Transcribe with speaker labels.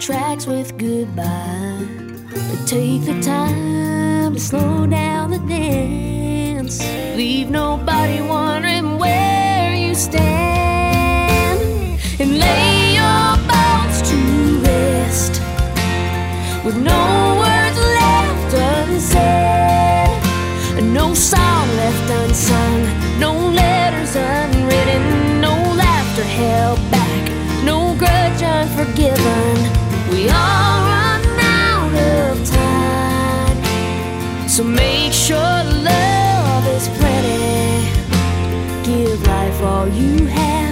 Speaker 1: tracks with goodbye. But take the time to slow down the dance. Leave nobody wondering where you stand. And lay your bones to rest with no words left unsaid, no song left unsung, no letters unwritten, no laughter held back, no grudge unforgiven. We all run out of time, so make sure love is plenty. Give life all you have.